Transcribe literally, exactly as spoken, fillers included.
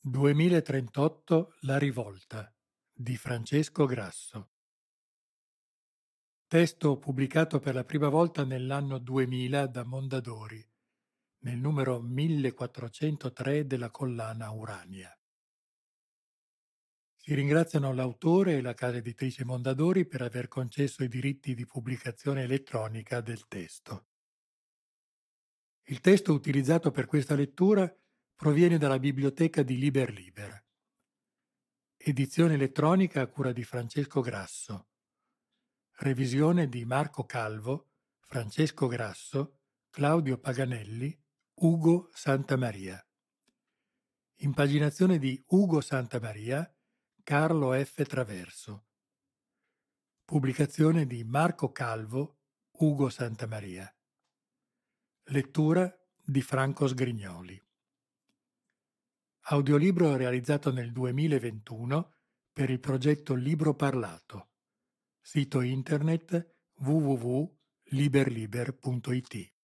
duemilatrentotto La rivolta di Francesco Grasso. Testo pubblicato per la prima volta nell'anno duemila da Mondadori, nel numero millequattrocentotre della collana Urania. Si ringraziano l'autore e la casa editrice Mondadori per aver concesso i diritti di pubblicazione elettronica del testo. Il testo utilizzato per questa lettura proviene dalla biblioteca di Liber Liber. Edizione elettronica a cura di Francesco Grasso. Revisione di Marco Calvo, Francesco Grasso, Claudio Paganelli, Ugo Santamaria. Impaginazione di Ugo Santamaria, Carlo F. Traverso. Pubblicazione di Marco Calvo, Ugo Santamaria. Lettura di Franco Sgrignoli. Audiolibro realizzato nel duemilaventuno per il progetto Libro Parlato. Sito internet w w w punto liber liber punto i t.